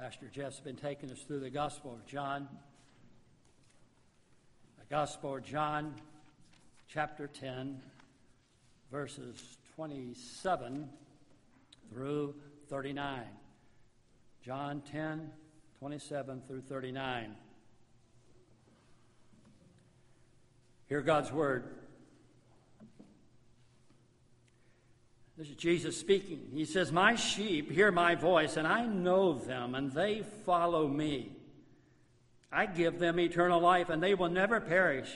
Pastor Jeff's been taking us through the Gospel of John. The Gospel of John, chapter 10, verses 27 through 39. John 10, 27 through 39. Hear God's word. This is Jesus speaking. He says, "My sheep hear my voice, and I know them, and they follow me. I give them eternal life, and they will never perish.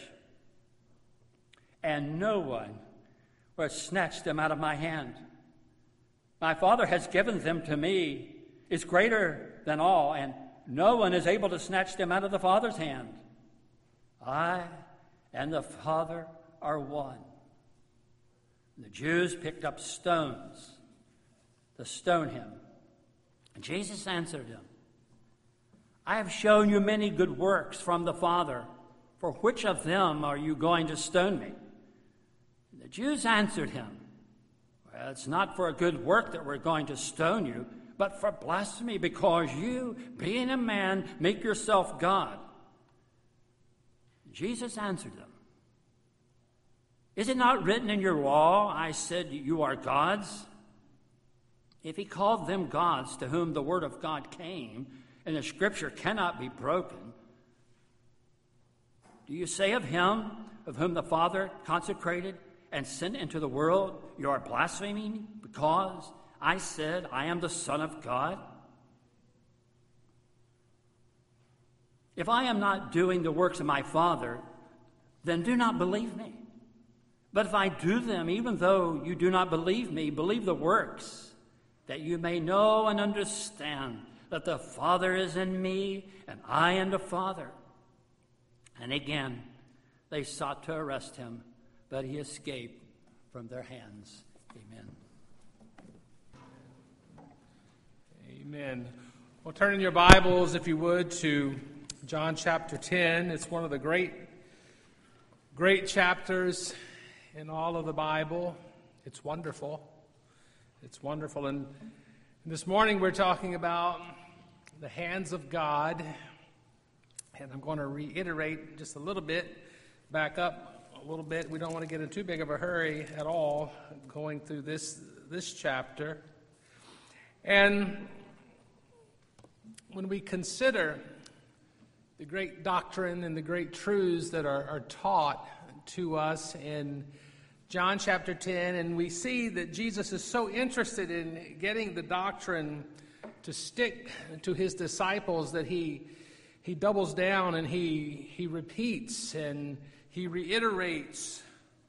And no one will snatch them out of my hand. My Father has given them to me, is greater than all, and no one is able to snatch them out of the Father's hand. I and the Father are one." The Jews picked up stones to stone him. And Jesus answered him, "I have shown you many good works from the Father. For which of them are you going to stone me?" The Jews answered him, "Well, it's not for a good work that we're going to stone you, but for blasphemy, because you, being a man, make yourself God." Jesus answered them, "Is it not written in your law, I said you are gods?" If he called them gods to whom the word of God came, and the scripture cannot be broken, do you say of him of whom the Father consecrated and sent into the world, you are blaspheming because I said I am the Son of God? If I am not doing the works of my Father, then do not believe me. But if I do them, even though you do not believe me, believe the works, that you may know and understand that the Father is in me and I in the Father. And again, they sought to arrest him, but he escaped from their hands. Amen. Amen. Well, turn in your Bibles, if you would, to John chapter 10. It's one of the great chapters in all of the Bible. It's wonderful. It's wonderful. And this morning we're talking about the hands of God. And I'm going to reiterate just a little bit, back up a little bit. We don't want to get in too big of a hurry at all going through this chapter. And when we consider the great doctrine and the great truths that are taught to us in John chapter 10, and we see that Jesus is so interested in getting the doctrine to stick to his disciples that he doubles down and he repeats and he reiterates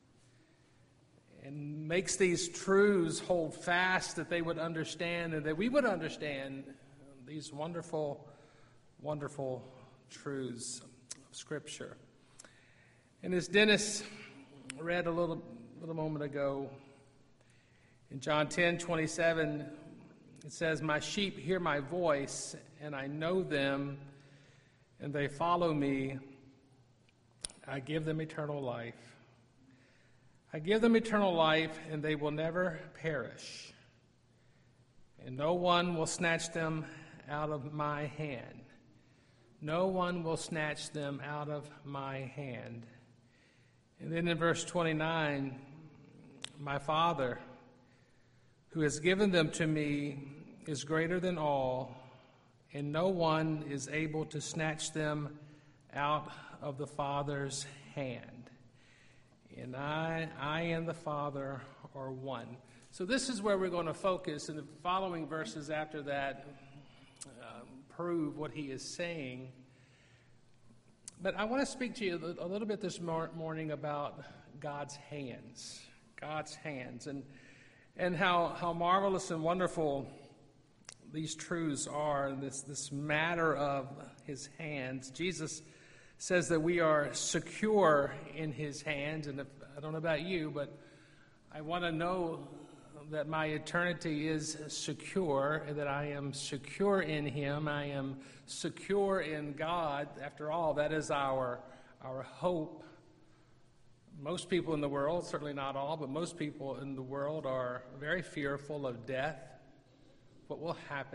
and makes these truths hold fast, that they would understand and that we would understand these wonderful, wonderful truths of Scripture. And as Dennis read a little moment ago, in John 10:27, it says, "My sheep hear my voice, and I know them, and they follow me. I give them eternal life. I give them eternal life, and they will never perish, and no one will snatch them out of my hand." No one will snatch them out of my hand. And then in verse 29, "My Father, who has given them to me, is greater than all, and no one is able to snatch them out of the Father's hand. And I and the Father are one." So this is where we're going to focus, and the following verses after that prove what he is saying. But I want to speak to you a little bit this morning about God's hands. God's hands, and how marvelous and wonderful these truths are, and this matter of his hands. Jesus says that we are secure in his hands, and I don't know about you, but I want to know that my eternity is secure, that I am secure in him. I am secure in God. After all, that is our hope. Most people in the world, certainly not all, but most people in the world are very fearful of death, what will happen,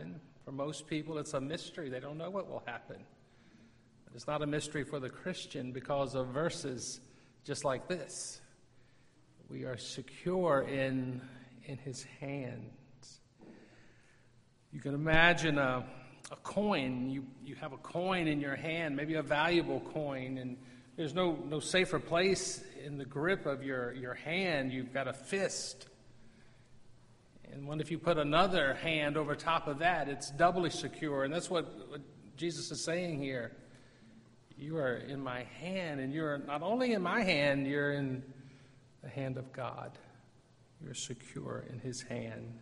For most people, it's a mystery. They don't know what will happen. It's not a mystery for the Christian because of verses just like this. We are secure in his hands. You can imagine a coin. You have a coin in your hand, maybe a valuable coin, and there's no safer place in the grip of your hand. You've got a fist. And what if you put another hand over top of that? It's doubly secure. And that's what Jesus is saying here. You are in my hand, and you're not only in my hand, you're in the hand of God. You're secure in his hand.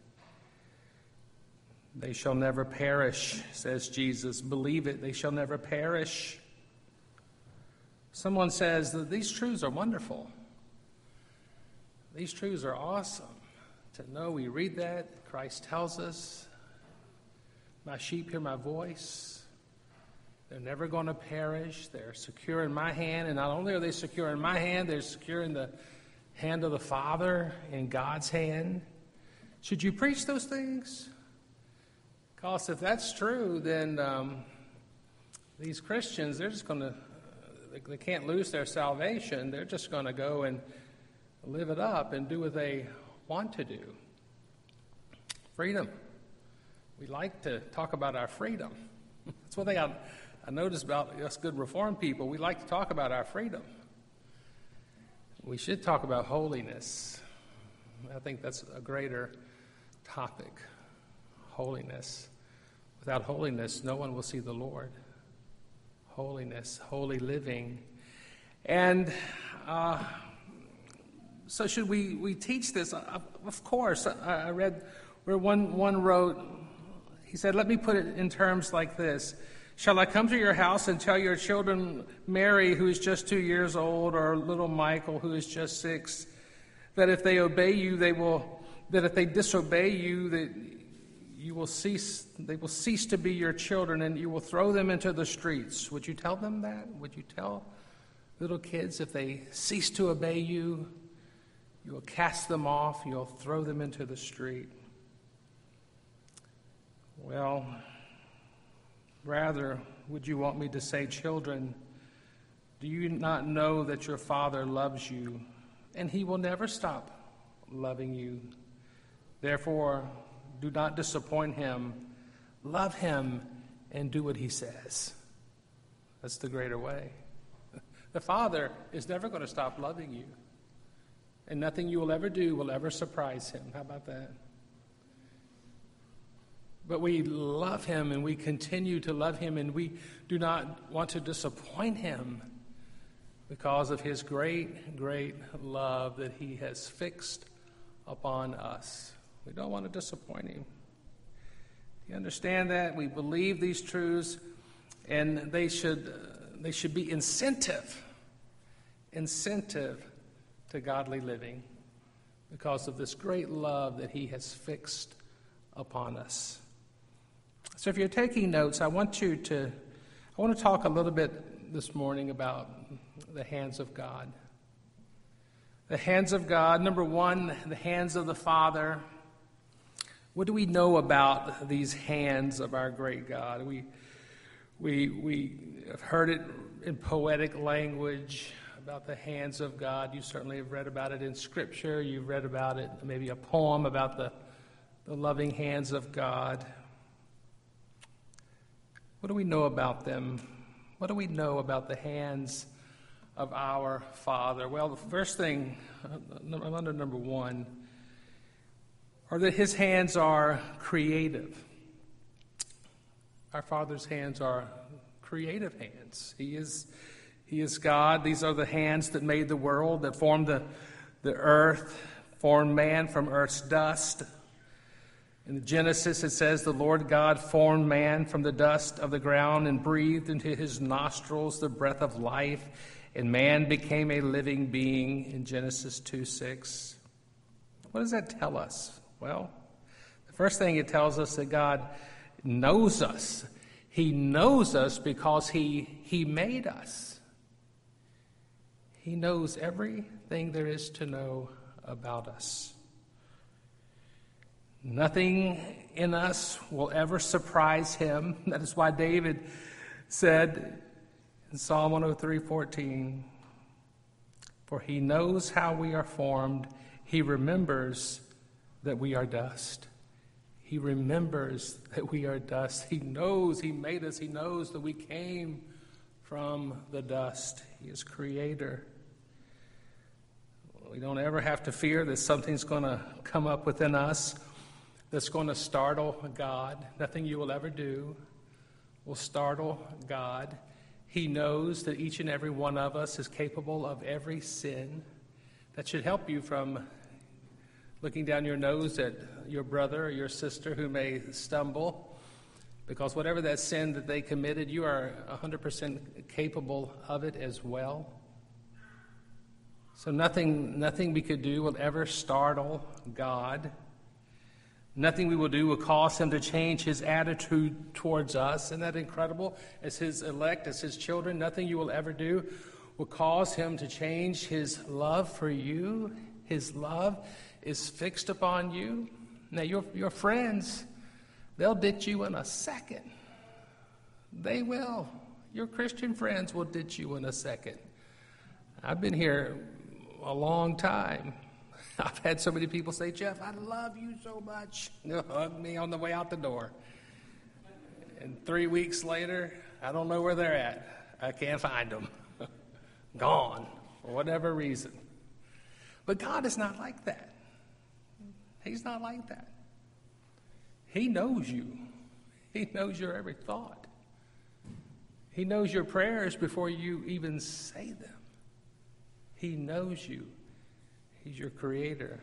They shall never perish, says Jesus. Believe it, they shall never perish. Someone says that these truths are wonderful. These truths are awesome. To know we read that, Christ tells us, my sheep hear my voice. They're never going to perish. They're secure in my hand. And not only are they secure in my hand, they're secure in the hand of the Father, in God's hand. Should you preach those things? Because if that's true, then these Christians, they're just going to, they can't lose their salvation. They're just going to go and live it up and do what they want to do. Freedom. We like to talk about our freedom. That's one thing I noticed about us good Reformed people. We like to talk about our freedom. We should talk about holiness. I think that's a greater topic. Holiness. Without holiness, no one will see the Lord. Holiness, holy living. And so should we teach this? Of course. I read where one wrote, he said, let me put it in terms like this. Shall I come to your house and tell your children, Mary, who is just 2 years old, or little Michael, who is just 6, that if they obey you, that if they disobey you, that they will cease to be your children, and you will throw them into the streets? Would you tell them that? Would you tell little kids, if they cease to obey you, you will cast them off, you'll throw them into the street? Well, rather, would you want me to say, children, do you not know that your Father loves you, and he will never stop loving you? Therefore, do not disappoint him. Love him and do what he says. That's the greater way. The Father is never going to stop loving you, and nothing you will ever do will ever surprise him. How about that? But we love him, and we continue to love him, and we do not want to disappoint him because of his great, great love that he has fixed upon us. We don't want to disappoint him. You understand that? We believe these truths, and they should be incentive to godly living because of this great love that he has fixed upon us. So if you're taking notes, I want to talk a little bit this morning about the hands of God. The hands of God. Number one, the hands of the Father. What do we know about these hands of our great God? We have heard it in poetic language about the hands of God. You certainly have read about it in Scripture. You've read about it, maybe a poem about the loving hands of God. What do we know about them? What do we know about the hands of our Father? Well, the first thing, under number one, are that his hands are creative. Our Father's hands are creative hands. He is God. These are the hands that made the world, that formed the earth, formed man from earth's dust. In Genesis, it says, the Lord God formed man from the dust of the ground and breathed into his nostrils the breath of life, and man became a living being, in Genesis 2:6. What does that tell us? Well, the first thing it tells us that God knows us. He knows us because he made us. He knows everything there is to know about us. Nothing in us will ever surprise him. That is why David said in Psalm 103:14, "For he knows how we are formed. He remembers that we are dust." He remembers that we are dust. He knows he made us. He knows that we came from the dust. He is creator. We don't ever have to fear that something's going to come up within us that's going to startle God. Nothing you will ever do will startle God. He knows that each and every one of us is capable of every sin. That should help you from looking down your nose at your brother or your sister who may stumble, because whatever that sin that they committed, you are 100% capable of it as well. So nothing we could do will ever startle God. Nothing we will do will cause him to change his attitude towards us. Isn't that incredible? As his elect, as his children, nothing you will ever do will cause him to change his love for you. His love is fixed upon you. Now, your friends, they'll ditch you in a second. They will. Your Christian friends will ditch you in a second. I've been here a long time. I've had so many people say, "Jeff, I love you so much." They'll hug me on the way out the door. And 3 weeks later, I don't know where they're at. I can't find them. Gone, for whatever reason. But God is not like that. He's not like that. He knows you. He knows your every thought. He knows your prayers before you even say them. He knows you. He's your creator.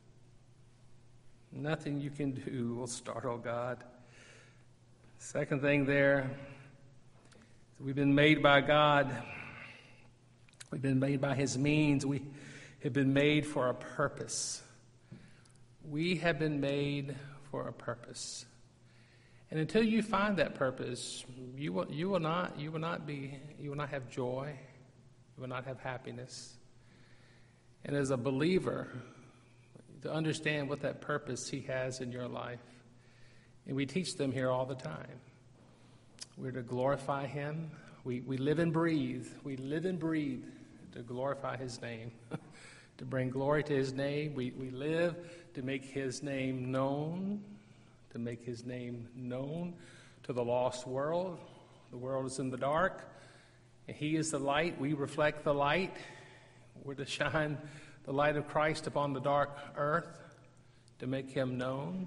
Nothing you can do will startle God. Second thing there, we've been made by God. We've been made by his means. We have been made for a purpose. We have been made for a purpose. And until you find that purpose, you will not have joy. You will not have happiness. And as a believer, to understand what that purpose he has in your life. And we teach them here all the time. We're to glorify him. We live and breathe. We live and breathe to glorify his name, to bring glory to his name. We live to make his name known, to the lost world. The world is in the dark, and he is the light. We reflect the light. We're to shine the light of Christ upon the dark earth to make him known.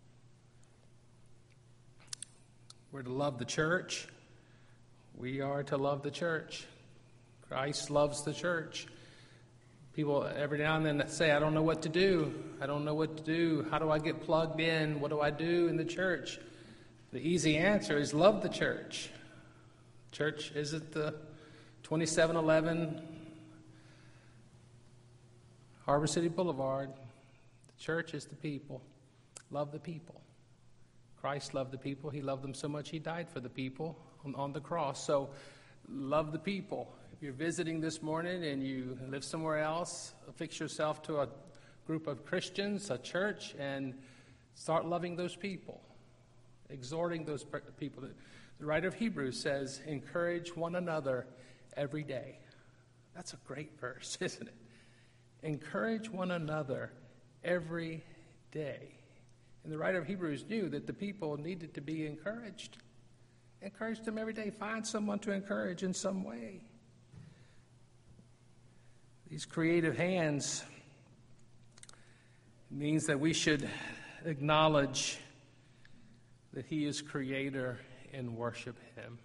We're to love the church. We are to love the church. Christ loves the church. People every now and then say, "I don't know what to do. I don't know what to do. How do I get plugged in? What do I do in the church?" The easy answer is love the church. Church isn't the 2711 Harbor City Boulevard. The church is the people. Love the people. Christ loved the people. He loved them so much he died for the people on the cross. So love the people. If you're visiting this morning and you live somewhere else, affix yourself to a group of Christians, a church, and start loving those people, exhorting those people. The writer of Hebrews says, "Encourage one another every day." That's a great verse, isn't it? Encourage one another every day. And the writer of Hebrews knew that the people needed to be encouraged. Encourage them every day. Find someone to encourage in some way. These creative hands means that we should acknowledge that he is creator and worship him.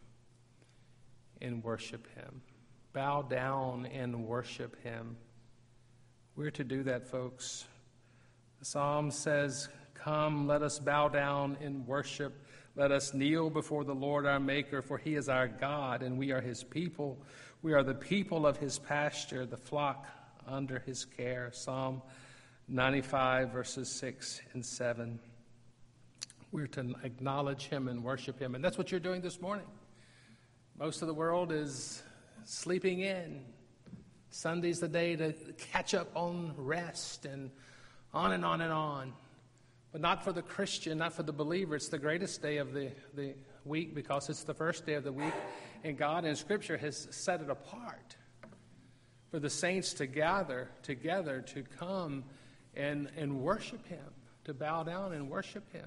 Bow down and worship him. We're to do that, folks. The Psalm says, "Come, let us bow down and worship. Let us kneel before the Lord our Maker, for he is our God, and we are his people. We are the people of his pasture, the flock under his care." Psalm 95, verses 6 and 7. We're to acknowledge him and worship him. And that's what you're doing this morning. Most of the world is sleeping in. Sunday's the day to catch up on rest, and on and on and on. But not for the Christian, not for the believer. It's the greatest day of the week because it's the first day of the week. And God in Scripture has set it apart for the saints to gather together to come and worship Him, to bow down and worship Him.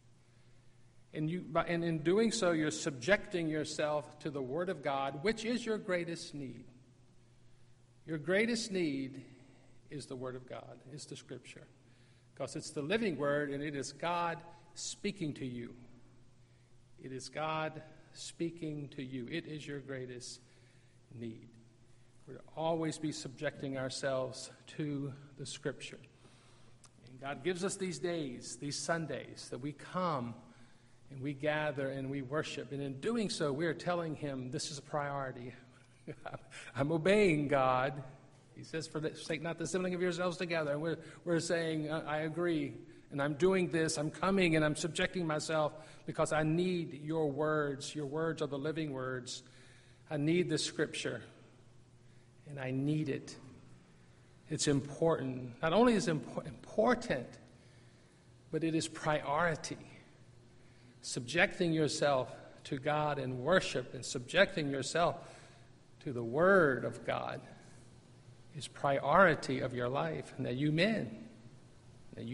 And in doing so, you're subjecting yourself to the Word of God, which is your greatest need. Your greatest need is the Word of God, is the Scripture. Because it's the living Word, and it is God speaking to you. It is God speaking to you. It is your greatest need. We're to always be subjecting ourselves to the Scripture. And God gives us these days, these Sundays, that we come and we gather and we worship. And in doing so, we are telling Him this is a priority. I'm obeying God. He says, forsake not the assembling of yourselves together. And we're saying, I agree, and I'm doing this. I'm coming and I'm subjecting myself because I need your words. Your words are the living words. I need the Scripture, and I need it. It's important. Not only is it important, but it is priority. Subjecting yourself to God in worship and subjecting yourself to the Word of God is priority of your life. Now you men, if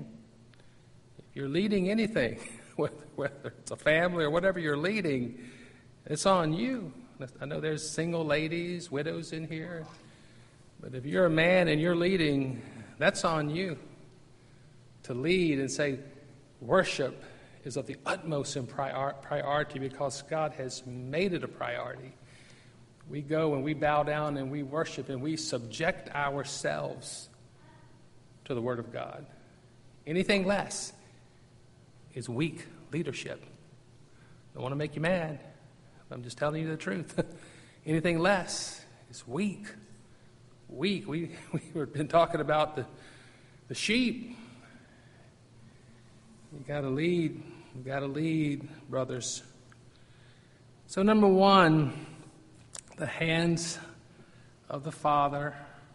you're leading anything, whether it's a family or whatever you're leading, it's on you. I know there's single ladies, widows in here, but if you're a man and you're leading, that's on you to lead and say, worship is of the utmost priority because God has made it a priority. We go and we bow down and we worship and we subject ourselves to the Word of God. Anything less is weak leadership. I don't want to make you mad. I'm just telling you the truth. Anything less is weak. Weak. We've been talking about the sheep. You got to lead. You got to lead, brothers. So number one, the hands of the Father.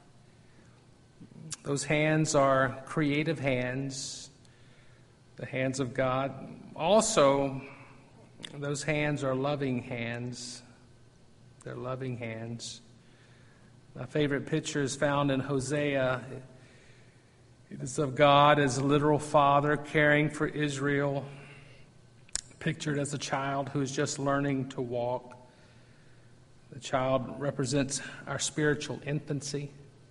Those hands are creative hands, the hands of God. Also, those hands are loving hands. They're loving hands. My favorite picture is found in Hosea. It is of God as a literal father caring for Israel, pictured as a child who is just learning to walk. The child represents our spiritual infancy.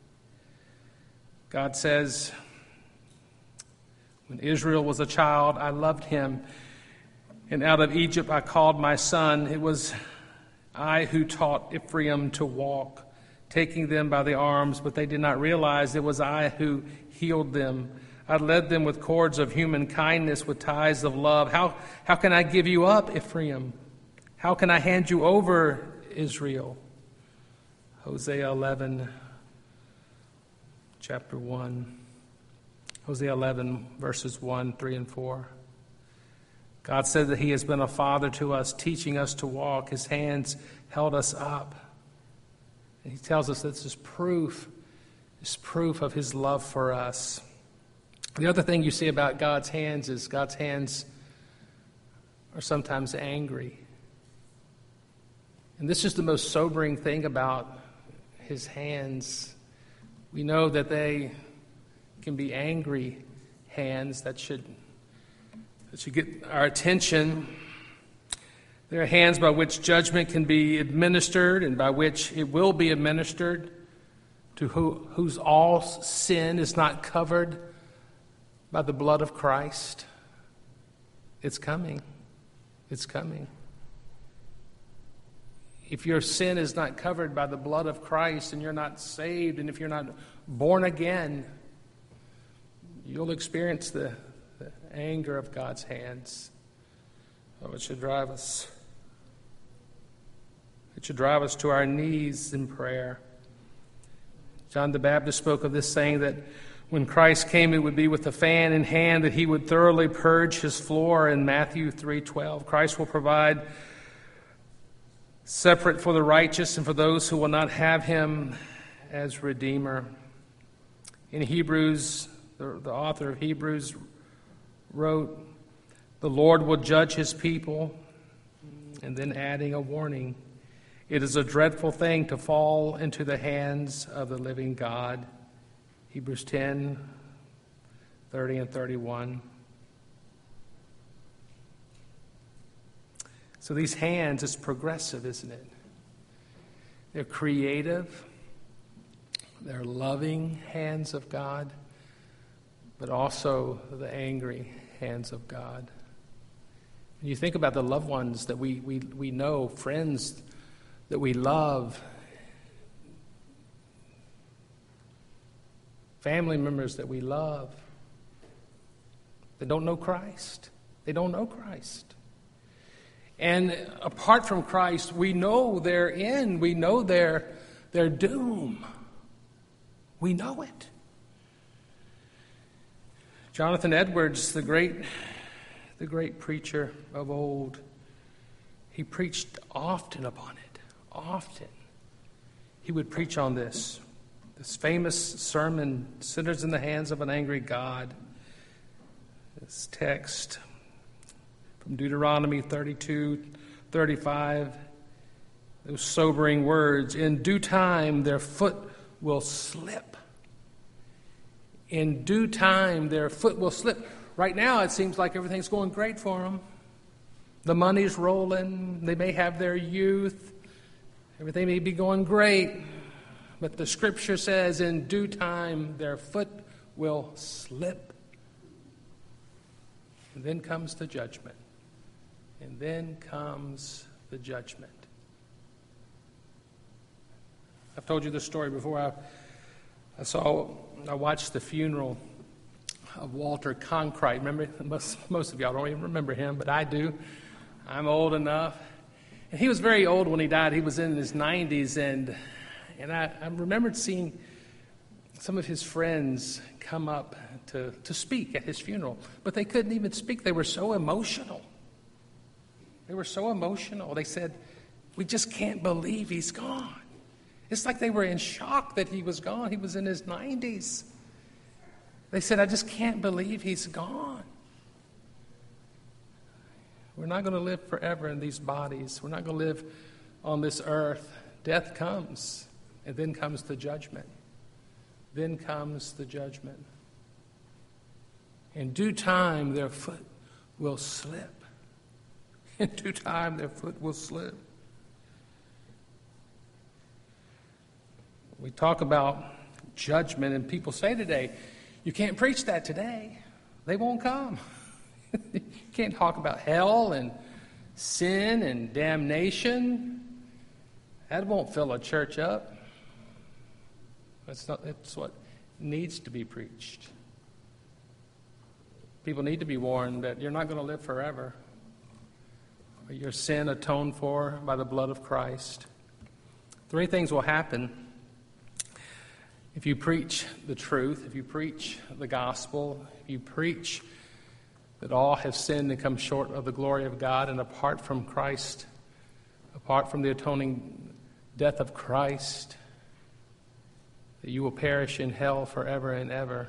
God says, when Israel was a child, I loved him, and out of Egypt I called my son. It was I who taught Ephraim to walk, taking them by the arms, but they did not realize it was I who healed them. I led them with cords of human kindness, with ties of love. How can I give you up, Ephraim? How can I hand you over, Israel? Hosea 11, chapter 1. Hosea 11, verses 1, 3, and 4. God said that he has been a father to us, teaching us to walk. His hands held us up. And he tells us this is proof of his love for us. The other thing you see about God's hands is God's hands are sometimes angry. And this is the most sobering thing about his hands. We know that they can be angry hands that should get our attention. There are hands by which judgment can be administered and by which it will be administered, to whose all sin is not covered by the blood of Christ. It's coming. It's coming. If your sin is not covered by the blood of Christ and you're not saved, and if you're not born again, you'll experience the anger of God's hands. Oh, it should drive us. It should drive us to our knees in prayer. John the Baptist spoke of this, saying that when Christ came, it would be with a fan in hand that he would thoroughly purge his floor in Matthew 3:12. Christ will provide separate for the righteous and for those who will not have him as Redeemer. In Hebrews, the author of Hebrews wrote, "The Lord will judge his people," and then adding a warning, "It is a dreadful thing to fall into the hands of the living God." Hebrews 10, 30 and 31. So these hands is progressive, isn't it? They're creative. They're loving hands of God, but also the angry hands of God. When you think about the loved ones that we know, friends that we love, family members that we love, they don't know Christ. They don't know Christ. And apart from Christ, we know their end. We know their doom. We know it. Jonathan Edwards, the great preacher of old, he preached often upon it. Often. He would preach on this famous sermon, "Sinners in the Hands of an Angry God." This text from Deuteronomy 32:35, those sobering words, "In due time their foot will slip." In due time their foot will slip. Right now it seems like everything's going great for them. The money's rolling. They may have their youth. Everything may be going great. But the Scripture says in due time their foot will slip. And then comes the judgment. And then comes the judgment. I've told you this story before. I watched the funeral of Walter Cronkite. Remember, most of y'all don't even remember him, but I do. I'm old enough. And he was very old when he died. He was in his 90s, and I remembered seeing some of his friends come up to speak at his funeral, but they couldn't even speak. They were so emotional. They said, "We just can't believe he's gone." It's like they were in shock that he was gone. He was in his 90s. They said, "I just can't believe he's gone." We're not going to live forever in these bodies. We're not going to live on this earth. Death comes, and then comes the judgment. Then comes the judgment. In due time, their foot will slip. In due time, their foot will slip. We talk about judgment, and people say today, "You can't preach that today. They won't come." You can't talk about hell and sin and damnation. That won't fill a church up. It's what needs to be preached. People need to be warned that you're not going to live forever. Your sin atoned for by the blood of Christ. 3 things will happen if you preach the truth, if you preach the gospel, if you preach that all have sinned and come short of the glory of God, and apart from Christ, apart from the atoning death of Christ, that you will perish in hell forever and ever.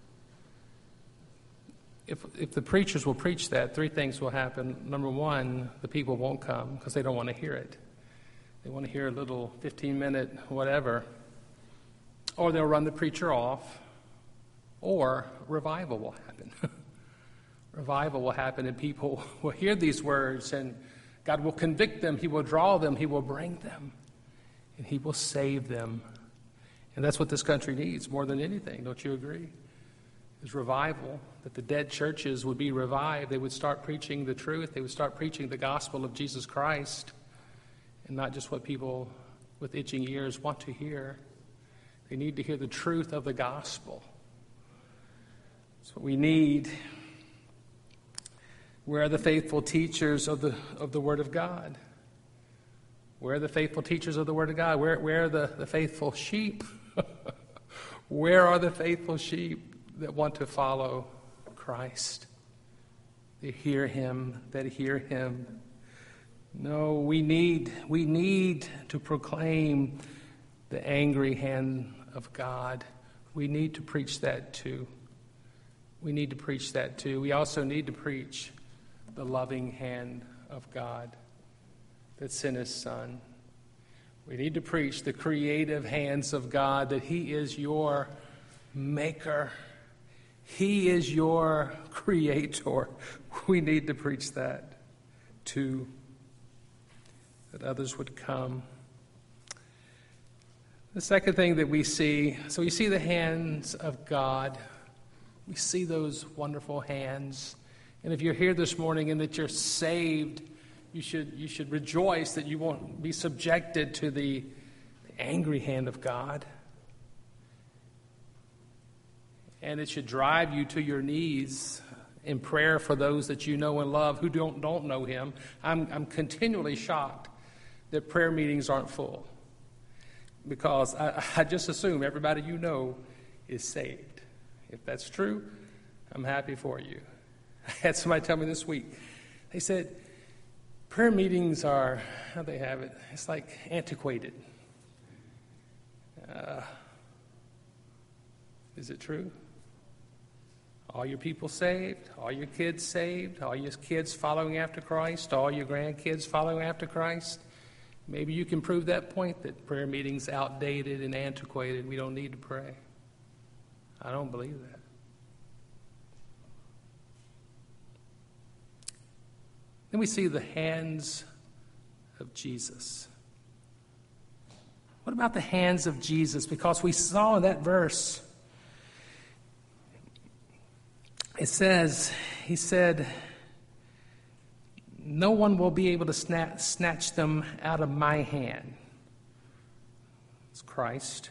If the preachers will preach that, 3 things will happen. Number 1, the people won't come because they don't want to hear it. They want to hear a little 15-minute whatever. Or they'll run the preacher off. Or revival will happen. Revival will happen, and people will hear these words, and God will convict them. He will draw them. He will bring them. And He will save them. And that's what this country needs more than anything. Don't you agree? Is revival, that the dead churches would be revived. They would start preaching the truth. They would start preaching the gospel of Jesus Christ, and not just what people with itching ears want to hear. They need to hear the truth of the gospel. That's what we need. Where are the faithful teachers of the Word of God? Where are the faithful teachers of the Word of God? Where are the faithful sheep? Where are the faithful sheep that want to follow Christ? They hear Him, that hear Him. No, we need to proclaim the angry hand of God. We need to preach that too. We need to preach that too. We also need to preach the loving hand of God that sent His Son. We need to preach the creative hands of God, that He is your maker. He is your creator. We need to preach that too, that others would come. The second thing that we see, so we see the hands of God. We see those wonderful hands. And if you're here this morning and that you're saved, you should rejoice that you won't be subjected to the angry hand of God. And it should drive you to your knees in prayer for those that you know and love who don't know Him. I'm continually shocked that prayer meetings aren't full, because I just assume everybody you know is saved. If that's true, I'm happy for you. I had somebody tell me this week, they said, prayer meetings are, how they have it, it's like antiquated. Is it true? All your people saved? All your kids saved? All your kids following after Christ? All your grandkids following after Christ? Maybe you can prove that point, that prayer meetings outdated and antiquated. We don't need to pray. I don't believe that. Then we see the hands of Jesus. What about the hands of Jesus? Because we saw in that verse, it says, He said, no one will be able to snatch them out of my hand. It's Christ.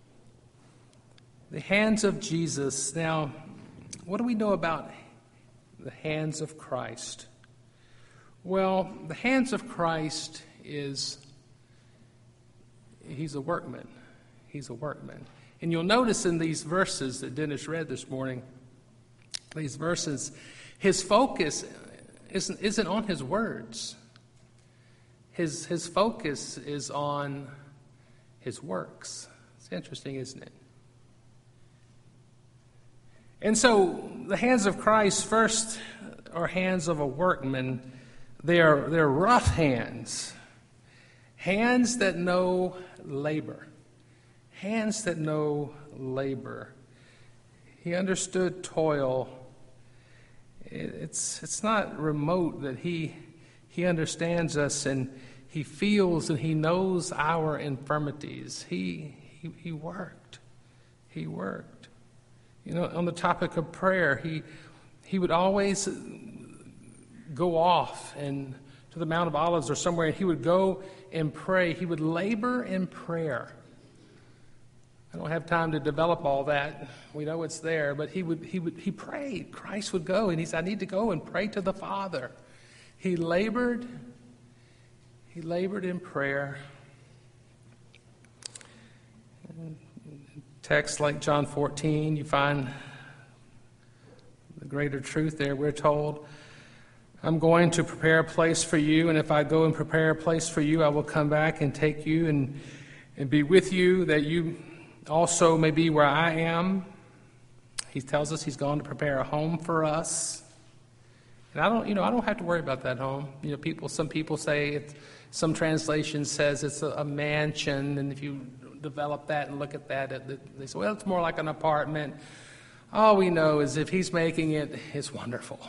The hands of Jesus. Now, what do we know about the hands of Christ? Well, the hands of Christ is, He's a workman. He's a workman. And you'll notice in these verses that Dennis read this morning, these verses, His focus isn't on His words. His focus is on His works. It's interesting, isn't it? And so the hands of Christ first are hands of a workman. They're rough hands. Hands that know labor. Hands that know labor. He understood toil. It's not remote that he understands us, and He feels and He knows our infirmities. He worked. He worked. You know, on the topic of prayer, he would always go off and to the Mount of Olives or somewhere, and He would go and pray. He would labor in prayer. I don't have time to develop all that. We know it's there, but he prayed. Christ would go, and he said, I need to go and pray to the Father. He labored in prayer. Texts like John 14, you find the greater truth there. We're told, I'm going to prepare a place for you, and if I go and prepare a place for you, I will come back and take you and be with you, that you also may be where I am. He tells us He's gone to prepare a home for us. And I don't have to worry about that home. You know, some people say, some translation says it's a mansion, and if you develop that and look at that, they say, well, it's more like an apartment. All we know is if He's making it, it's wonderful.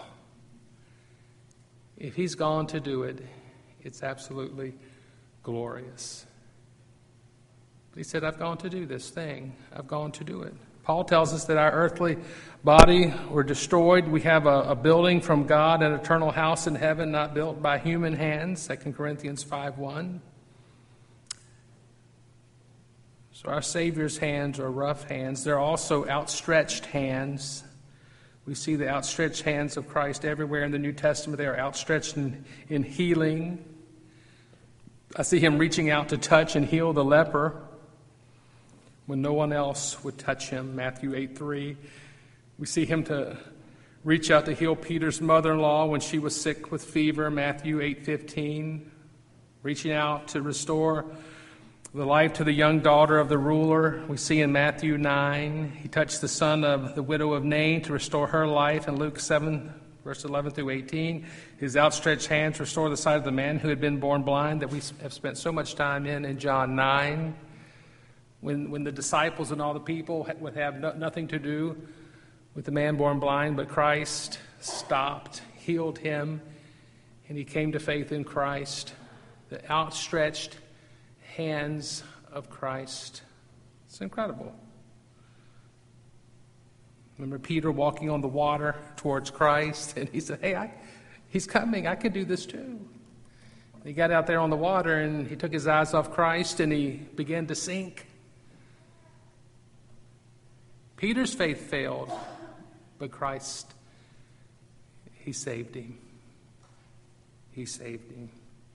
If He's gone to do it, it's absolutely glorious. He said, I've gone to do this thing. I've gone to do it. Paul tells us that our earthly body were destroyed. We have a building from God, an eternal house in heaven, not built by human hands, 2 Corinthians 5:1. So our Savior's hands are rough hands. They're also outstretched hands. We see the outstretched hands of Christ everywhere in the New Testament. They are outstretched in healing. I see Him reaching out to touch and heal the leper when no one else would touch him, Matthew 8:3. We see Him to reach out to heal Peter's mother-in-law when she was sick with fever, Matthew 8:15. Reaching out to restore The life to the young daughter of the ruler we see in Matthew 9. He touched the son of the widow of Nain to restore her life in Luke 7, verse 11 through 18. His outstretched hands restore the sight of the man who had been born blind that we have spent so much time in John 9. When the disciples and all the people would have nothing to do with the man born blind, but Christ stopped, healed him, and he came to faith in Christ. The outstretched hands of Christ. It's incredible. Remember Peter walking on the water towards Christ, and he said, hey, he's coming. I could do this too. He got out there on the water, and he took his eyes off Christ, and he began to sink. Peter's faith failed, but Christ, he saved him. He saved him.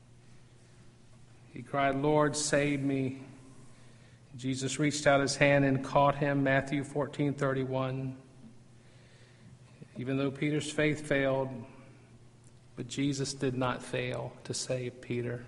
He cried, Lord, save me. Jesus reached out his hand and caught him, Matthew 14:31. Even though Peter's faith failed, but Jesus did not fail to save Peter.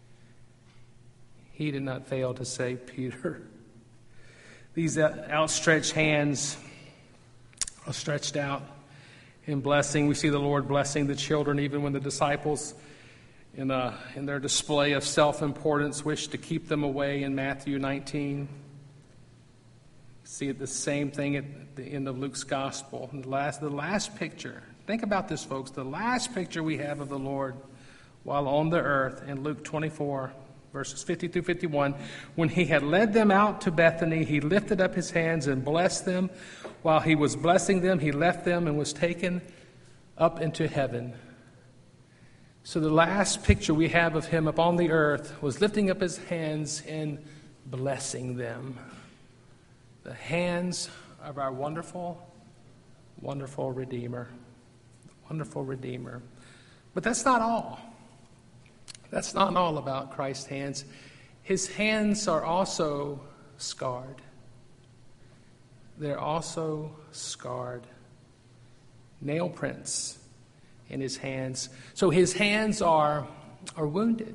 He did not fail to save Peter. These outstretched hands are stretched out in blessing. We see the Lord blessing the children even when the disciples in their display of self-importance wish to keep them away in Matthew 19. See it the same thing at the end of Luke's gospel. The last picture. Think about this, folks. The last picture we have of the Lord while on the earth in Luke 24, verses 50 through 51. When he had led them out to Bethany, he lifted up his hands and blessed them. While he was blessing them, he left them and was taken up into heaven. So the last picture we have of him upon the earth was lifting up his hands and blessing them. The hands of our wonderful, wonderful Redeemer. Wonderful Redeemer. But that's not all. That's not all about Christ's hands. His hands are also scarred. They're also scarred. Nail prints in his hands. So his hands are wounded.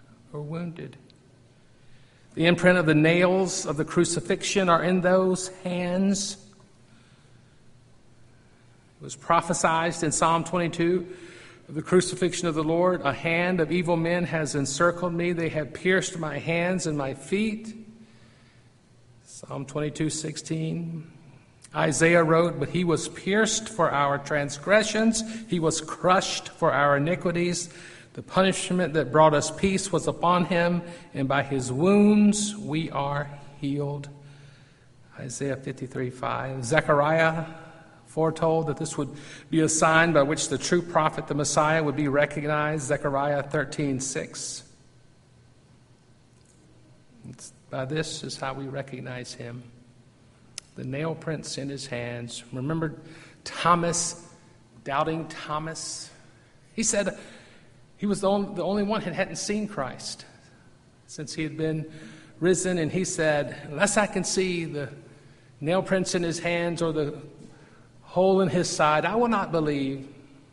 The imprint of the nails of the crucifixion are in those hands. It was prophesied in Psalm 22 of the crucifixion of the Lord. A hand of evil men has encircled me. They have pierced my hands and my feet. Psalm 22:16. Isaiah wrote, but he was pierced for our transgressions. He was crushed for our iniquities. The punishment that brought us peace was upon him, and by his wounds we are healed. Isaiah 53:5. Zechariah foretold that this would be a sign by which the true prophet, the Messiah, would be recognized. Zechariah 13:6. By this is how we recognize him. The nail prints in his hands. Remember Thomas, doubting Thomas? He said he was the only one who hadn't seen Christ since he had been risen. And he said, unless I can see the nail prints in his hands or the hole in his side, I will not believe.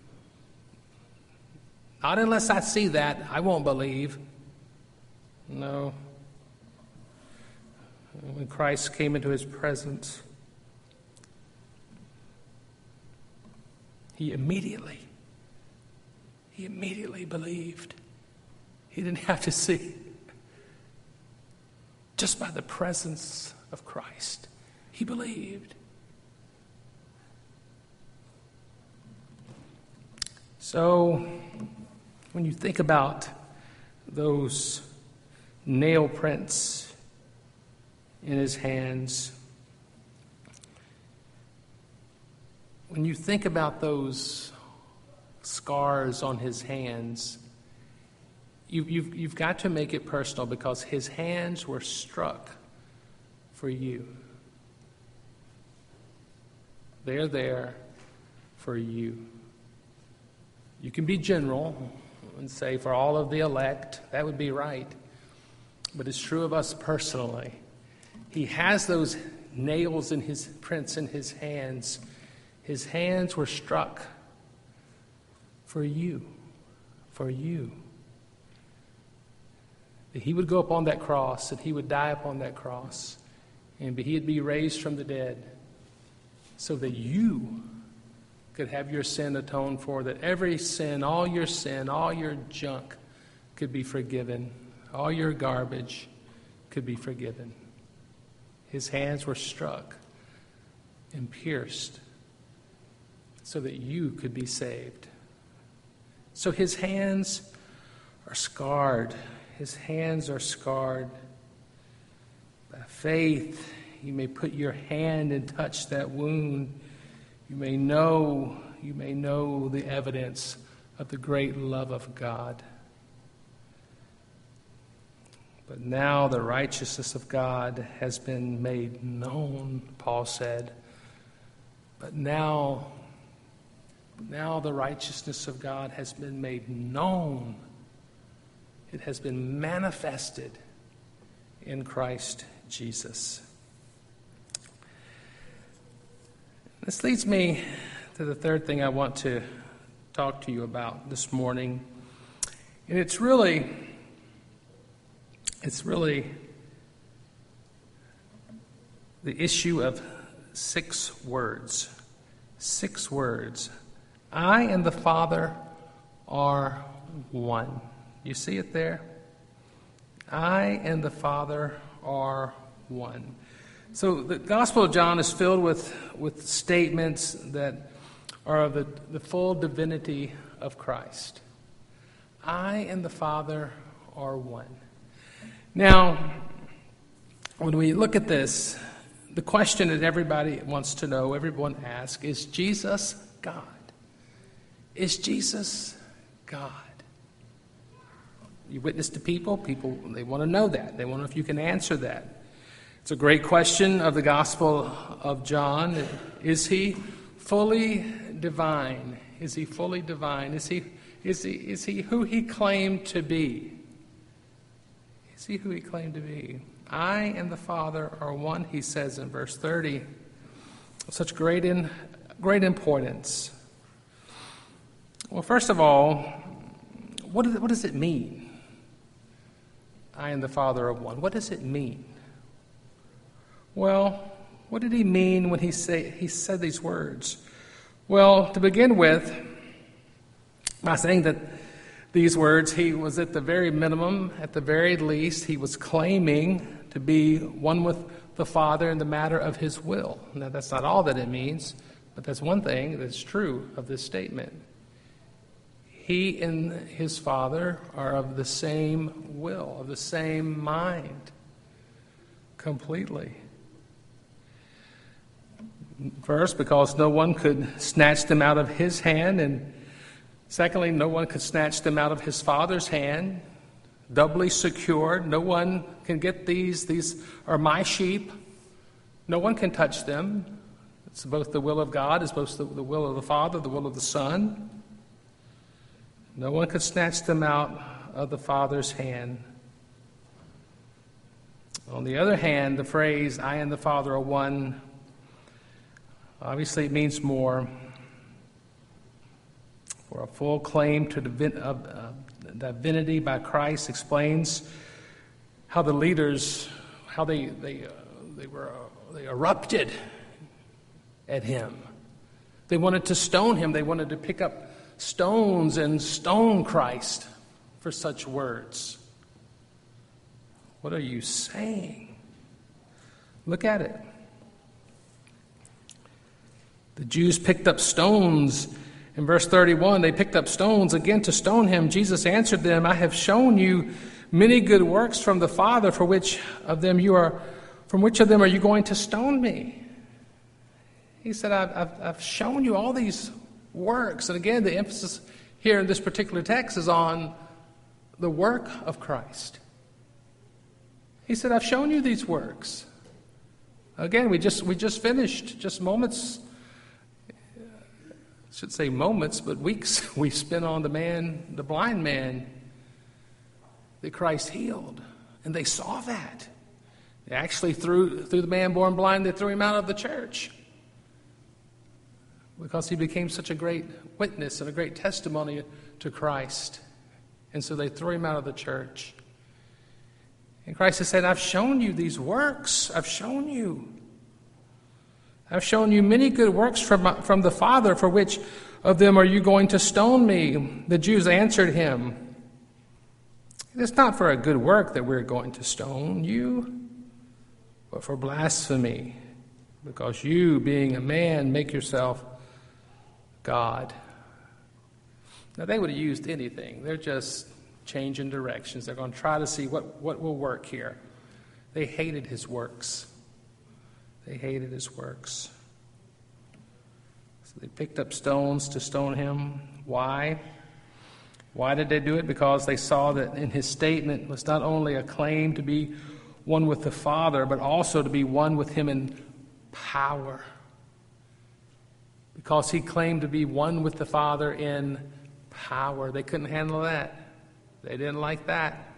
Not unless I see that, I won't believe. No. When Christ came into his presence, he immediately believed. He didn't have to see. Just by the presence of Christ, he believed. So, when you think about those nail prints in his hands, when you think about those scars on his hands, you've got to make it personal, because his hands were struck for you. They're there for you. You can be general and say for all of the elect, that would be right. But it's true of us personally. He has those nails in his prints in his hands. His hands were struck for you. For you. that he would go up on that cross, that he would die upon that cross, and he'd be raised from the dead so that you could have your sin atoned for, that every sin, all your junk could be forgiven, all your garbage could be forgiven. His hands were struck and pierced so that you could be saved. So his hands are scarred. His hands are scarred. By faith, you may put your hand and touch that wound. You may know the evidence of the great love of God. But now the righteousness of God has been made known, Paul said. But now the righteousness of God has been made known. It has been manifested in Christ Jesus. This leads me to the third thing I want to talk to you about this morning. And it's really the issue of 6 words. 6 words. I and the Father are one. You see it there? I and the Father are one. So the Gospel of John is filled with statements that are of the full divinity of Christ. I and the Father are one. Now, when we look at this, the question that everybody wants to know, everyone asks, is Jesus God? Is Jesus God? You witness to people, they want to know that. They want to know if you can answer that. It's a great question of the Gospel of John. Is he fully divine? Is he fully divine? Is he who he claimed to be? Is he who he claimed to be? I and the Father are one, he says in verse 30. Such great importance. Well, first of all, what does it mean? I and the Father are one. What does it mean? Well, what did he mean when he said these words? Well, to begin with, by saying that these words, he was at the very minimum, at the very least, he was claiming to be one with the Father in the matter of his will. Now, that's not all that it means, but that's one thing that's true of this statement. He and his Father are of the same will, of the same mind, completely. First, because no one could snatch them out of his hand, and secondly, no one could snatch them out of his Father's hand. Doubly secured. No one can get these. These are my sheep. No one can touch them. It's both the will of God, it's both the will of the Father, the will of the Son. No one could snatch them out of the Father's hand. On the other hand, the phrase, I and the Father are one, obviously it means more. For a full claim to divinity by Christ explains how the leaders, how they erupted at him. They wanted to stone him. They wanted to pick up stones and stone Christ for such words. What are you saying? Look at it. The Jews picked up stones. In verse 31, they picked up stones again to stone him. Jesus answered them, I have shown you many good works from the Father. From which of them are you going to stone me? He said, I've shown you all these works. And again, the emphasis here in this particular text is on the work of Christ. He said, I've shown you these works. Again, we just finished, just moments, I should say moments, but weeks we spent on the blind man that Christ healed. And they saw that. They actually threw the man born blind, they threw him out of the church. Because he became such a great witness and a great testimony to Christ. And so they threw him out of the church. And Christ has said, I've shown you these works. I've shown you. I've shown you many good works from the Father. For which of them are you going to stone me? The Jews answered him, it's not for a good work that we're going to stone you, but for blasphemy, because you, being a man, make yourself God. Now, they would have used anything. They're just changing directions. They're going to try to see what will work here. They hated his works. They hated his works. So they picked up stones to stone him. Why? Why did they do it? Because they saw that in his statement was not only a claim to be one with the Father, but also to be one with him in power. Because he claimed to be one with the Father in power. They couldn't handle that. They didn't like that.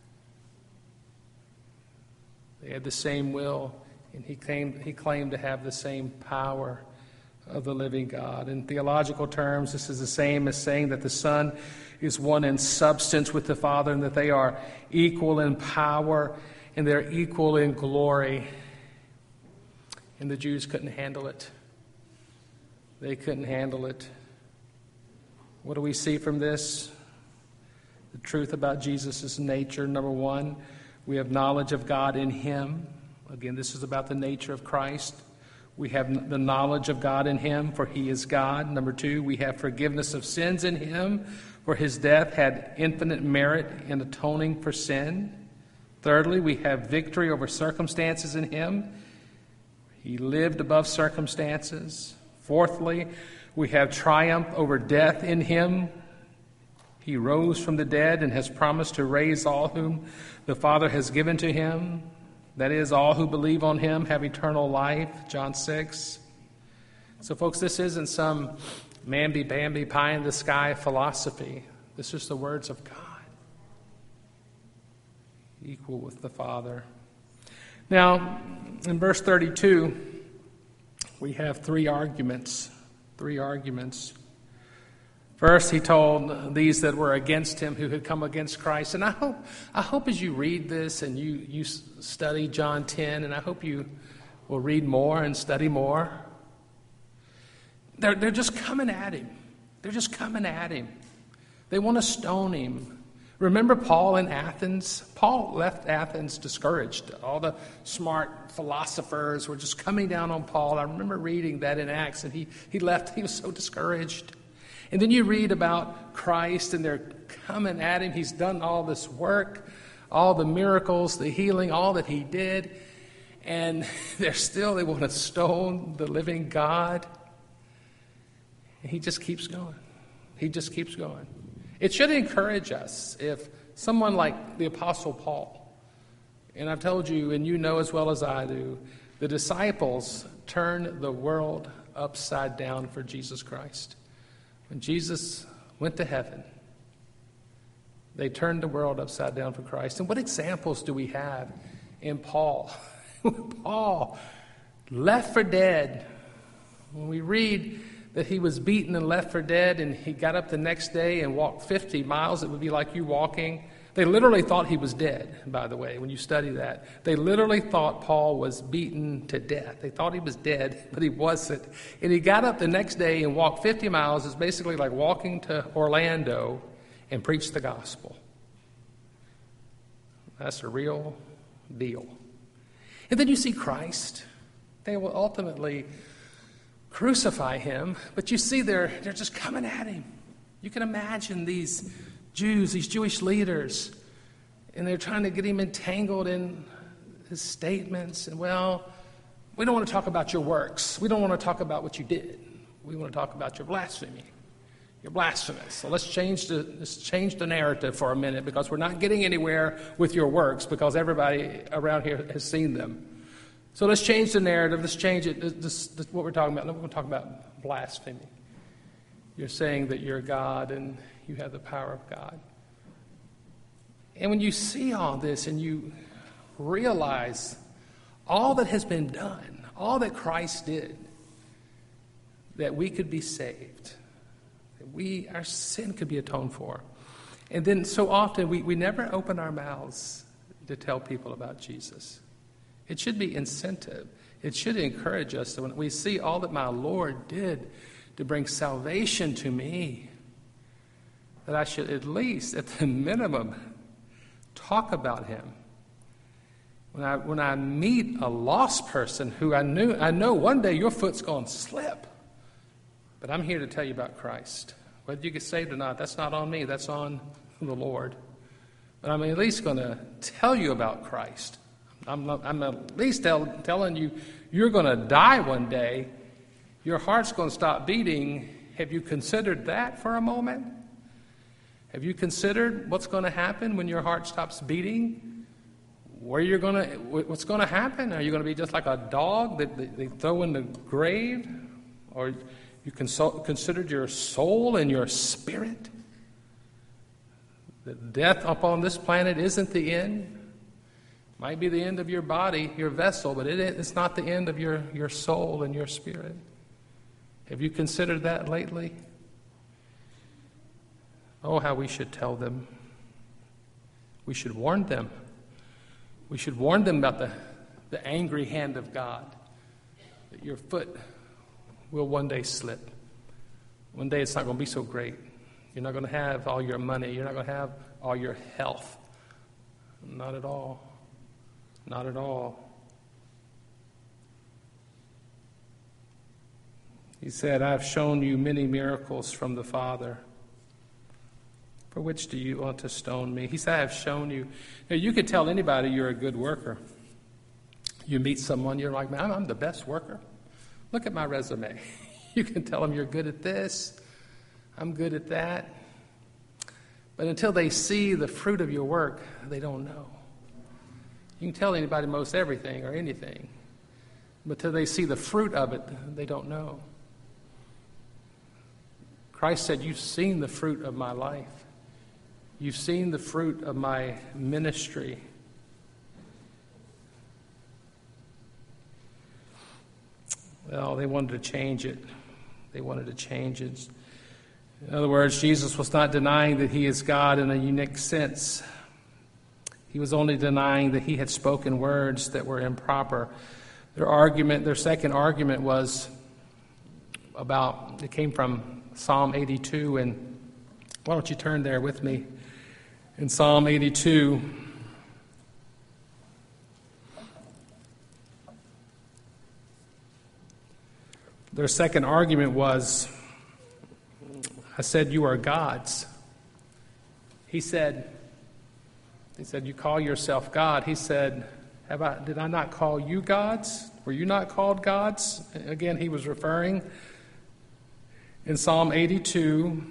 They had the same will, and he claimed to have the same power of the living God. In theological terms, this is the same as saying that the Son is one in substance with the Father, and that they are equal in power and they're equal in glory. And the Jews couldn't handle it. They couldn't handle it. What do we see from this? The truth about Jesus' nature. Number one, we have knowledge of God in him. Again, this is about the nature of Christ. We have the knowledge of God in him, for he is God. Number two, we have forgiveness of sins in him, for his death had infinite merit in atoning for sin. Thirdly, we have victory over circumstances in him. He lived above circumstances. Fourthly, we have triumph over death in him. He rose from the dead and has promised to raise all whom the Father has given to him. That is, all who believe on him have eternal life, John 6. So, folks, this isn't some mamby-pamby, pie-in-the-sky philosophy. This is the words of God, equal with the Father. Now, in verse 32, we have three arguments. First, he told these that were against him, who had come against Christ. And I hope as you read this and you study John 10, and I hope you will read more and study more. They're just coming at him. They're just coming at him. They want to stone him. Remember Paul in Athens? Paul left Athens discouraged. All the smart philosophers were just coming down on Paul. I remember reading that in Acts, and he left. He was so discouraged. And then you read about Christ, and they're coming at him. He's done all this work, all the miracles, the healing, all that he did. And they want to stone the living God. And he just keeps going. He just keeps going. It should encourage us if someone like the Apostle Paul, and I've told you, and you know as well as I do, the disciples turned the world upside down for Jesus Christ. When Jesus went to heaven, they turned the world upside down for Christ. And what examples do we have in Paul? Paul, left for dead. When we read that he was beaten and left for dead, and he got up the next day and walked 50 miles, it would be like you walking. They literally thought he was dead, by the way, when you study that. They literally thought Paul was beaten to death. They thought he was dead, but he wasn't. And he got up the next day and walked 50 miles. It's basically like walking to Orlando and preach the gospel. That's a real deal. And then you see Christ. They will ultimately crucify him, but you see they're just coming at him. You can imagine these Jews, these Jewish leaders, and they're trying to get him entangled in his statements. And, well, we don't want to talk about your works. We don't want to talk about what you did. We want to talk about your blasphemy. You're blasphemous. So let's change the narrative for a minute, because we're not getting anywhere with your works, because everybody around here has seen them. So let's change the narrative. Let's change it. This what we're talking about. We're going to talk about blasphemy. You're saying that you're God and you have the power of God. And when you see all this and you realize all that has been done, all that Christ did, that we could be saved, that our sin could be atoned for. And then so often we never open our mouths. to tell people about Jesus. It should be incentive. It should encourage us that when we see all that my Lord did to bring salvation to me, that I should at least, at the minimum, talk about him. When I meet a lost person who I know one day your foot's going to slip, but I'm here to tell you about Christ. Whether you get saved or not, that's not on me. That's on the Lord. But I'm at least going to tell you about Christ. I'm at least telling you you're going to die one day. Your heart's going to stop beating. Have you considered that for a moment? Have you considered what's going to happen when your heart stops beating? What's going to happen? Are you going to be just like a dog that they throw in the grave? Or you considered your soul and your spirit? That death upon this planet isn't the end. Might be the end of your body, your vessel, but it's not the end of your soul and your spirit. Have you considered that lately? Oh, how we should tell them. We should warn them. We should warn them about the angry hand of God, that your foot will one day slip. One day it's not going to be so great. You're not going to have all your money. You're not going to have all your health. Not at all. Not at all. He said, I've shown you many miracles from the Father. For which do you want to stone me? He said, I have shown you. Now, you could tell anybody you're a good worker. You meet someone, you're like, man, I'm the best worker. Look at my resume. You can tell them you're good at this. I'm good at that. But until they see the fruit of your work, they don't know. You can tell anybody most everything or anything. But until they see the fruit of it, they don't know. Christ said, you've seen the fruit of my life. You've seen the fruit of my ministry. Well, they wanted to change it. They wanted to change it. In other words, Jesus was not denying that he is God in a unique sense. He was only denying that he had spoken words that were improper. Their second argument was it came from Psalm 82, and why don't you turn there with me? In Psalm 82, their second argument was, I said, you are gods. He said, you call yourself God. He said, did I not call you gods? Were you not called gods? Again, he was referring in Psalm 82,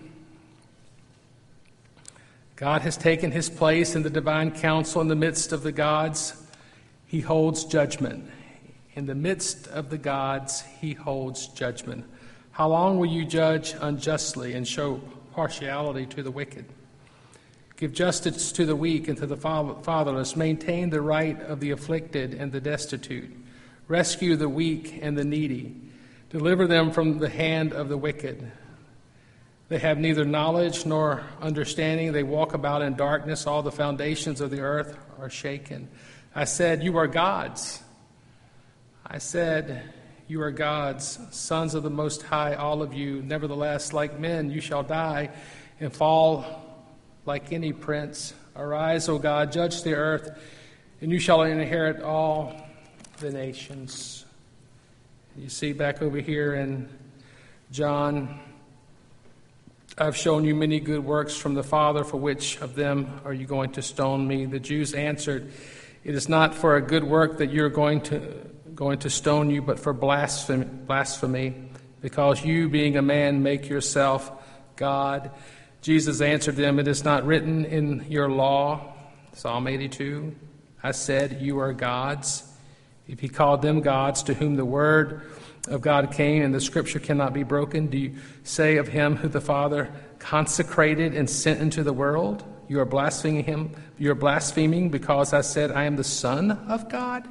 God has taken his place in the divine council in the midst of the gods. He holds judgment. In the midst of the gods, he holds judgment. How long will you judge unjustly and show partiality to the wicked? Give justice to the weak and to the fatherless. Maintain the right of the afflicted and the destitute. Rescue the weak and the needy. Deliver them from the hand of the wicked. They have neither knowledge nor understanding. They walk about in darkness. All the foundations of the earth are shaken. I said, you are gods. I said, you are gods, sons of the Most High, all of you. Nevertheless, like men, you shall die and fall like any prince. Arise, O God, judge the earth, and you shall inherit all the nations. You see back over here in John, I've shown you many good works from the Father. For which of them are you going to stone me? The Jews answered, it is not for a good work that you're going to stone you, but for blasphemy, because you, being a man, make yourself God. Jesus answered them, it is not written in your law, Psalm 82, I said, you are gods. If he called them gods to whom the word of God came and the scripture cannot be broken, do you say of him who the Father consecrated and sent into the world, you are blaspheming him? You are blaspheming because I said I am the Son of God?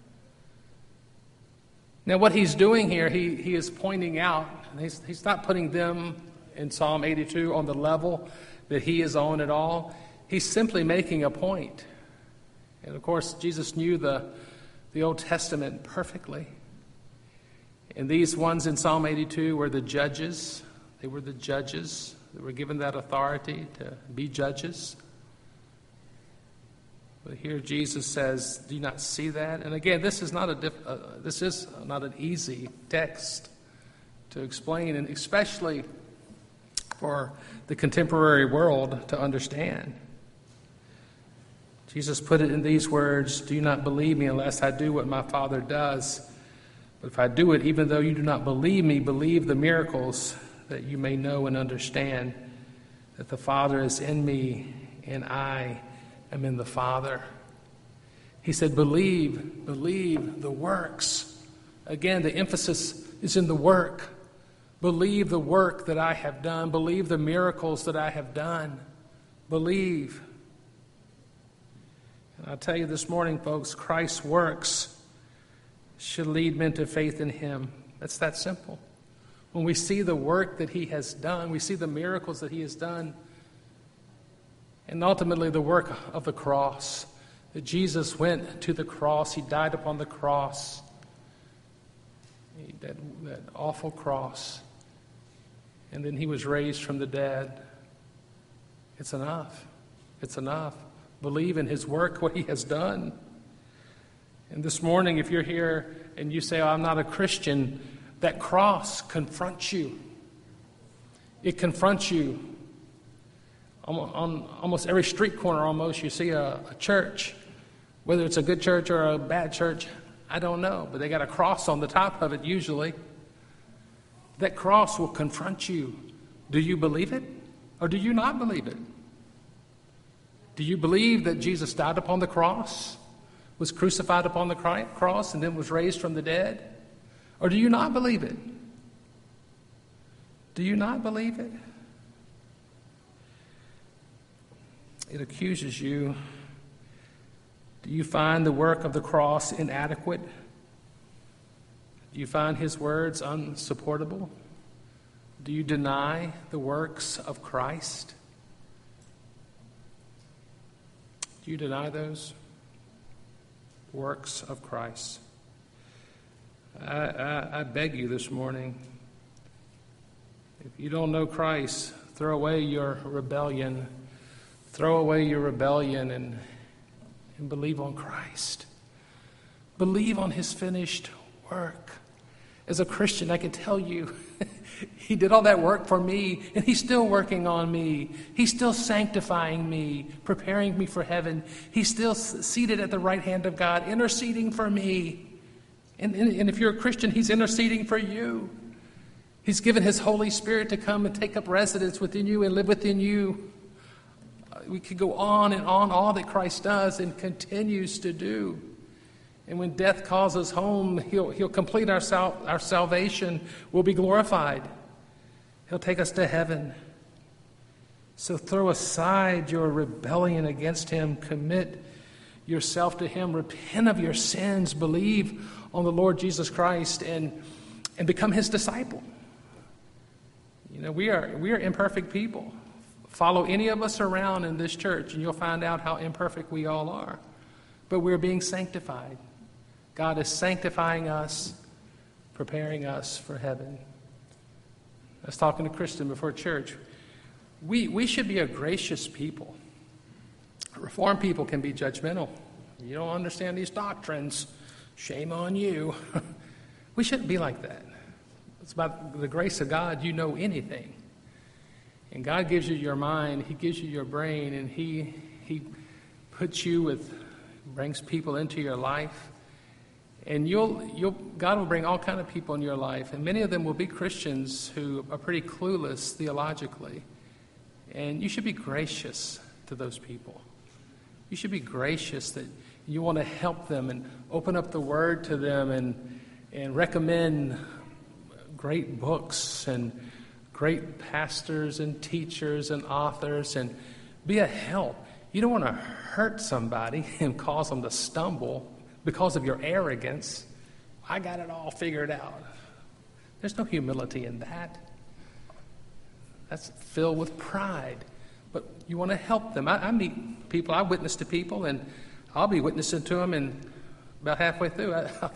Now what he's doing here, he is pointing out, and he's not putting them in Psalm 82 on the level that he is on at all. He's simply making a point. And of course, Jesus knew the Old Testament perfectly. And these ones in Psalm 82 were the judges. They were the judges. They were given that authority to be judges. But here Jesus says, do you not see that? And again, this is not an easy text to explain, and especially for the contemporary world to understand. Jesus put it in these words, do you not believe me unless I do what my Father does? But if I do it, even though you do not believe me, believe the miracles, that you may know and understand that the Father is in me and I am in the Father. He said, believe the works. Again, the emphasis is in the work. Believe the work that I have done. Believe the miracles that I have done. Believe. And I'll tell you this morning, folks, Christ's works should lead men to faith in him. It's that simple. When we see the work that he has done, we see the miracles that he has done, and ultimately the work of the cross, that Jesus went to the cross, he died upon the cross, that awful cross, and then he was raised from the dead. It's enough. It's enough. Believe in his work, what he has done. And this morning, if you're here and you say, oh, I'm not a Christian, that cross confronts you. It confronts you. On almost every street corner, almost, you see a church. Whether it's a good church or a bad church, I don't know. But they got a cross on the top of it, usually. That cross will confront you. Do you believe it? Or do you not believe it? Do you believe that Jesus died upon the cross, was crucified upon the cross, and then was raised from the dead? Or do you not believe it? Do you not believe it? It accuses you. Do you find the work of the cross inadequate? Do you find his words unsupportable? Do you deny the works of Christ? Do you deny those works of Christ? I beg you this morning, if you don't know Christ, throw away your rebellion. Throw away your rebellion and believe on Christ. Believe on his finished work. As a Christian, I can tell you, he did all that work for me, and he's still working on me. He's still sanctifying me, preparing me for heaven. He's still seated at the right hand of God, interceding for me. And if you're a Christian, he's interceding for you. He's given his Holy Spirit to come and take up residence within you and live within you. We could go on and on, all that Christ does and continues to do. And when death calls us home, he'll complete our salvation. We'll be glorified. He'll take us to heaven. So throw aside your rebellion against him. Commit yourself to him. Repent of your sins. Believe on the Lord Jesus Christ and become his disciple. You know, we are imperfect people. Follow any of us around in this church, and you'll find out how imperfect we all are. But we're being sanctified. God is sanctifying us, preparing us for heaven. I was talking to Kristen before church. We should be a gracious people. Reformed people can be judgmental. You don't understand these doctrines. Shame on you. We shouldn't be like that. It's about the grace of God. You know anything. And God gives you your mind. He gives you your brain. And He puts you brings people into your life. And God will bring all kinds of people in your life. And many of them will be Christians who are pretty clueless theologically. And you should be gracious to those people. You should be gracious that you want to help them and open up the Word to them and recommend great books and great pastors and teachers and authors and be a help. You don't want to hurt somebody and cause them to stumble because of your arrogance. I got it all figured out. There's no humility in that. That's filled with pride. But you want to help them. I meet people, I witness to people, and I'll be witnessing to them, and about halfway through,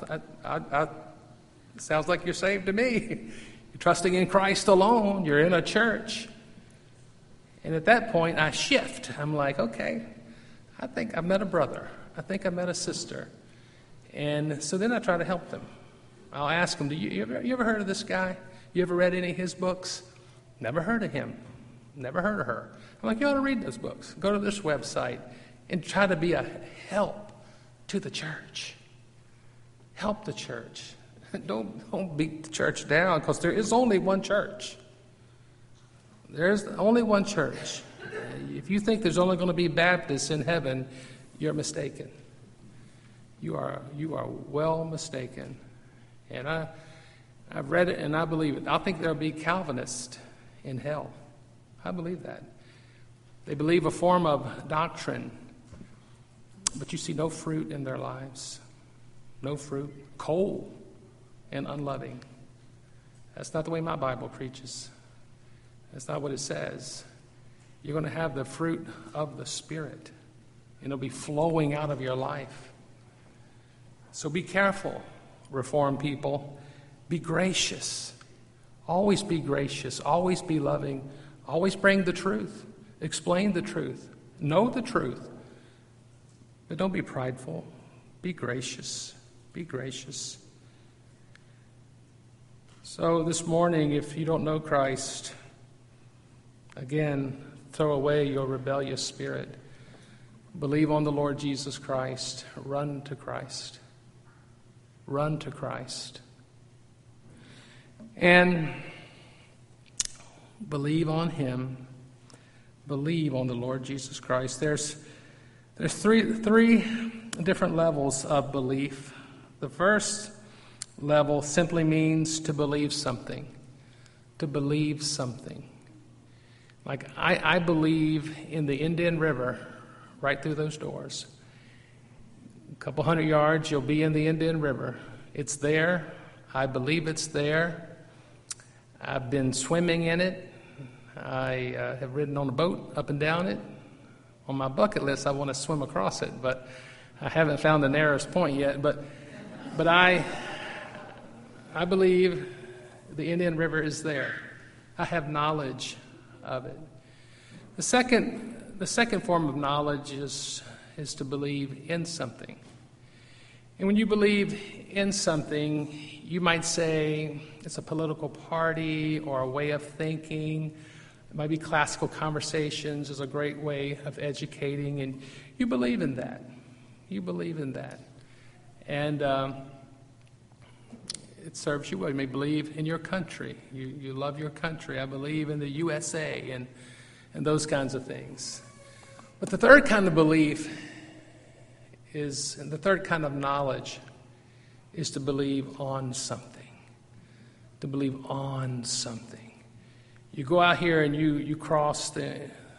sounds like you're saved to me. You're trusting in Christ alone. You're in a church. And at that point, I shift. I'm like, okay, I think I met a brother. I think I met a sister. And so then I try to help them. I'll ask them, you ever heard of this guy? You ever read any of his books? Never heard of him. Never heard of her. I'm like, you ought to read those books. Go to this website and try to be a help to the church. Help the church. Don't beat the church down, because there is only one church. There's only one church. If you think there's only going to be Baptists in heaven, you're mistaken. You are well mistaken. And I've read it and I believe it. I think there'll be Calvinists in hell. I believe that. They believe a form of doctrine, but you see no fruit in their lives. No fruit. Cold and unloving. That's not the way my Bible preaches. That's not what it says. You're going to have the fruit of the Spirit, and it'll be flowing out of your life. So be careful, Reformed people. Be gracious. Always be gracious. Always be loving. Always bring the truth. Explain the truth. Know the truth. But don't be prideful. Be gracious. Be gracious. So this morning, if you don't know Christ, again, throw away your rebellious spirit. Believe on the Lord Jesus Christ. Run to Christ. Run to Christ. And believe on Him. Believe on the Lord Jesus Christ. There's three different levels of belief. The first level simply means to believe something. To believe something. Like I believe in the Indian River right through those doors. A couple hundred yards, you'll be in the Indian River. It's there. I believe it's there. I've been swimming in it. I have ridden on a boat up and down it. On my bucket list, I want to swim across it, but I haven't found the nearest point yet. But I believe the Indian River is there. I have knowledge of it. The second form of knowledge is to believe in something. And when you believe in something, you might say it's a political party or a way of thinking. It might be classical conversations is a great way of educating, and you believe in that. You believe in that. And it serves you well. You may believe in your country. You love your country. I believe in the USA and those kinds of things. But the third kind of belief is, and the third kind of knowledge is to believe on something. To believe on something. You go out here and you cross the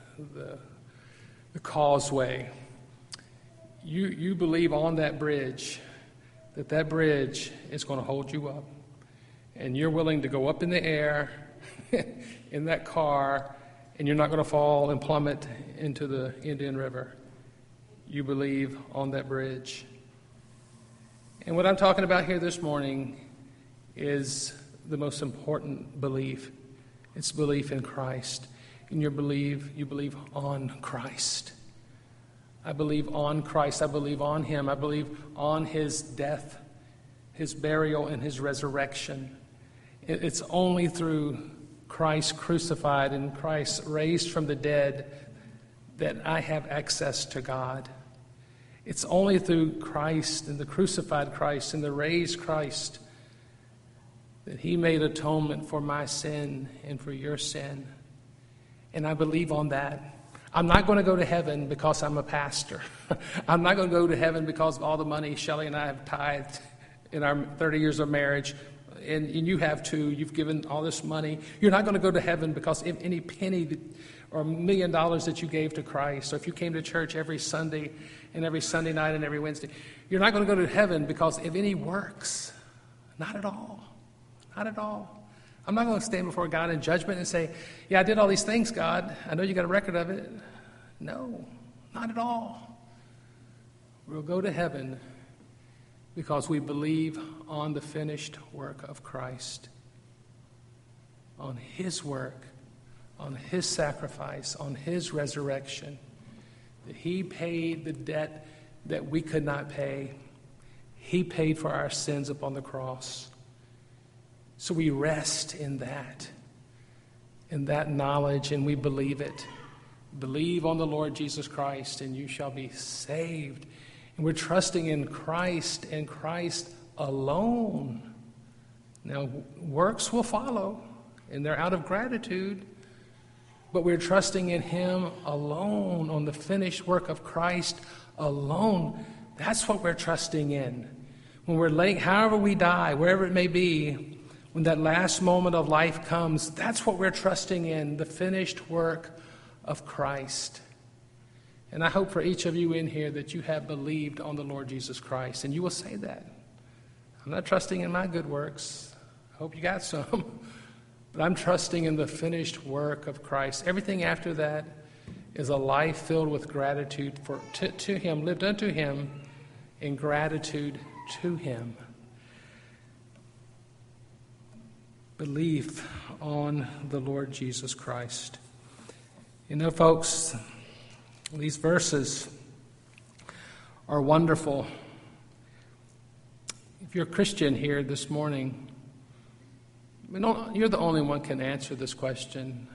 causeway. You believe on that bridge that bridge is going to hold you up. And you're willing to go up in the air in that car, and you're not going to fall and plummet into the Indian River. You believe on that bridge. And what I'm talking about here this morning is the most important belief. It's belief in Christ. And you believe on Christ. I believe on Christ. I believe on Him. I believe on His death, His burial, and His resurrection. It's only through Christ crucified and Christ raised from the dead that I have access to God. It's only through Christ and the crucified Christ and the raised Christ that He made atonement for my sin and for your sin. And I believe on that. I'm not going to go to heaven because I'm a pastor. I'm not going to go to heaven because of all the money Shelley and I have tithed in our 30 years of marriage. And you have too. You've given all this money. You're not going to go to heaven because if any penny or $1 million that you gave to Christ, or if you came to church every Sunday and every Sunday night and every Wednesday, you're not going to go to heaven because of any works. Not at all. Not at all. I'm not going to stand before God in judgment and say, yeah, I did all these things, God. I know you got a record of it. No, not at all. We'll go to heaven because we believe on the finished work of Christ, on his work, on his sacrifice, on his resurrection, that he paid the debt that we could not pay. He paid for our sins upon the cross. So we rest in that knowledge, and we believe it. Believe on the Lord Jesus Christ, and you shall be saved. And we're trusting in Christ and Christ alone. Now, works will follow, and they're out of gratitude. But we're trusting in him alone, on the finished work of Christ alone. That's what we're trusting in. When we're laying, however we die, wherever it may be, when that last moment of life comes, that's what we're trusting in, the finished work of Christ. And I hope for each of you in here that you have believed on the Lord Jesus Christ, and you will say that. I'm not trusting in my good works. I hope you got some. But I'm trusting in the finished work of Christ. Everything after that is a life filled with gratitude to him, lived unto him in gratitude to him. Belief on the Lord Jesus Christ. You know, folks, these verses are wonderful. If you're a Christian here this morning, you're the only one can answer this question.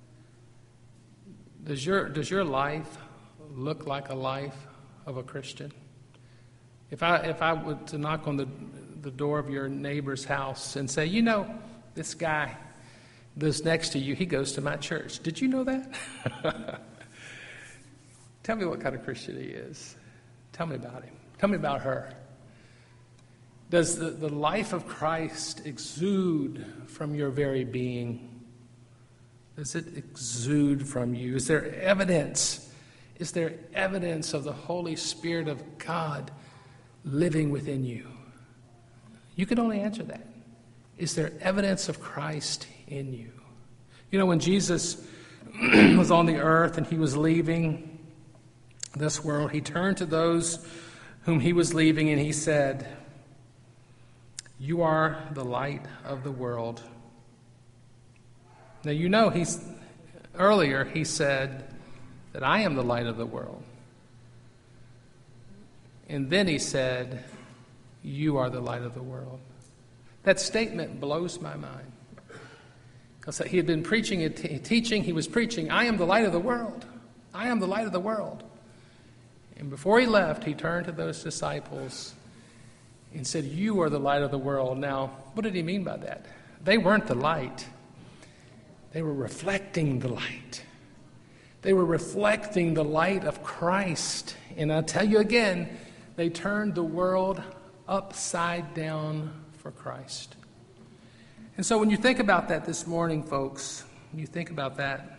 Does your life look like a life of a Christian? If I were to knock on the door of your neighbor's house and say, you know, this guy lives next to you, he goes to my church. Did you know that? Tell me what kind of Christian he is. Tell me about him. Tell me about her. Does the life of Christ exude from your very being? Does it exude from you? Is there evidence? Is there evidence of the Holy Spirit of God living within you? You can only answer that. Is there evidence of Christ in you? You know, when Jesus was on the earth and he was leaving this world, he turned to those whom he was leaving and he said, "You are the light of the world." Now, you know, earlier he said that I am the light of the world. And then he said, "You are the light of the world." That statement blows my mind. Because he had been preaching and teaching, he was preaching, I am the light of the world. I am the light of the world. And before he left, he turned to those disciples and said, "You are the light of the world." Now, what did he mean by that? They weren't the light. They were reflecting the light. They were reflecting the light of Christ. And I'll tell you again, they turned the world upside down for Christ. And so when you think about that this morning, folks, when you think about that,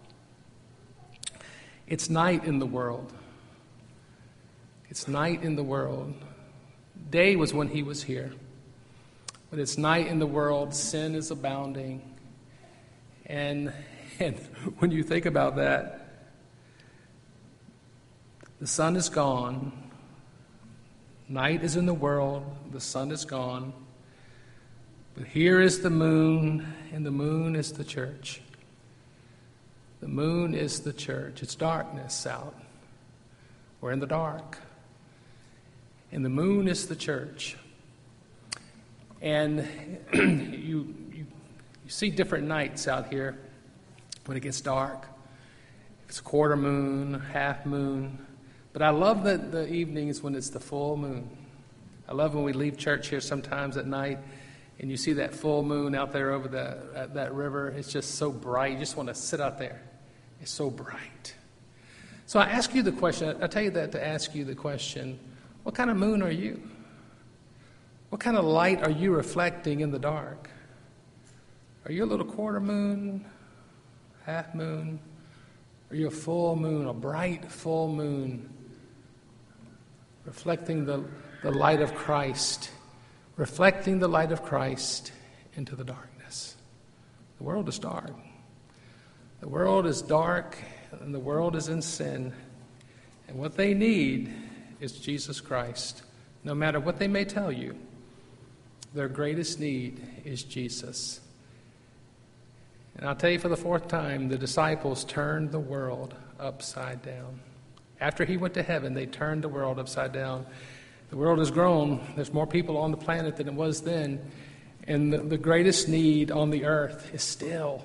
it's night in the world. It's night in the world. Day was when he was here. But it's night in the world. Sin is abounding. And when you think about that, the sun is gone. Night is in the world. The sun is gone. But here is the moon, and the moon is the church. The moon is the church. It's darkness out. We're in the dark. And the moon is the church. And you see different nights out here when it gets dark. It's a quarter moon, half moon. But I love the evenings when it's the full moon. I love when we leave church here sometimes at night and you see that full moon out there over that river. It's just so bright. You just want to sit out there. It's so bright. So I ask you the question. I tell you that to ask you the question, what kind of moon are you? What kind of light are you reflecting in the dark? Are you a little quarter moon, half moon? Are you a full moon, a bright full moon, reflecting the light of Christ, reflecting the light of Christ into the darkness? The world is dark. The world is dark, and the world is in sin. And what they need is Jesus Christ. No matter what they may tell you, their greatest need is Jesus. And I'll tell you for the fourth time, the disciples turned the world upside down. After he went to heaven, they turned the world upside down. The world has grown. There's more people on the planet than it was then. And the greatest need on the earth is still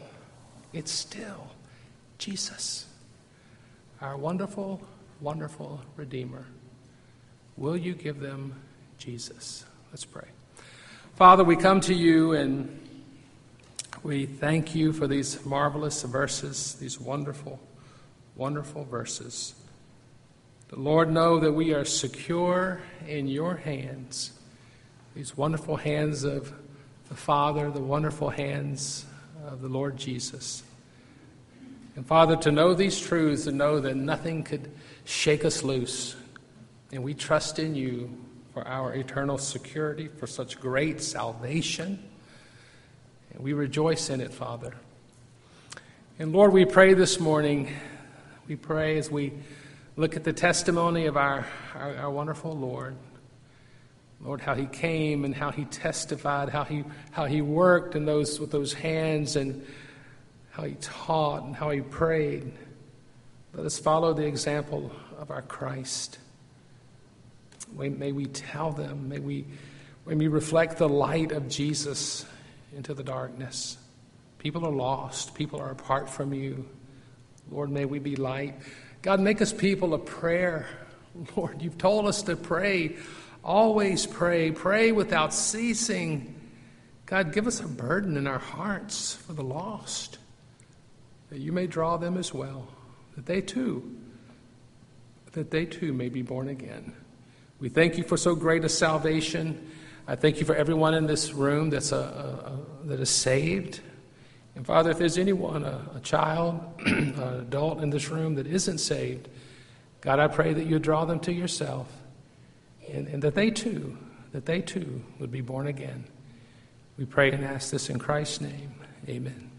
Jesus, our wonderful, wonderful Redeemer. Will you give them Jesus? Let's pray. Father, we come to you and we thank you for these marvelous verses, these wonderful, wonderful verses. The Lord, know that we are secure in your hands, these wonderful hands of the Father, the wonderful hands of the Lord Jesus. And Father, to know these truths and know that nothing could shake us loose. And we trust in you for our eternal security, for such great salvation. And we rejoice in it, Father. And Lord, we pray this morning, we pray as we look at the testimony of our wonderful Lord. Lord, how he came and how he testified, how he worked in with those hands, and how he taught and how he prayed. Let us follow the example of our Christ. May we tell them, may we reflect the light of Jesus into the darkness. People are lost. People are apart from you. Lord, may we be light. God, make us people of prayer. Lord, you've told us to pray. Always pray. Pray without ceasing. God, give us a burden in our hearts for the lost, that you may draw them as well, that they too may be born again. We thank you for so great a salvation. I thank you for everyone in this room that is saved. And Father, if there's anyone, a child, an adult in this room that isn't saved, God, I pray that you draw them to yourself, and that they too would be born again. We pray and ask this in Christ's name. Amen.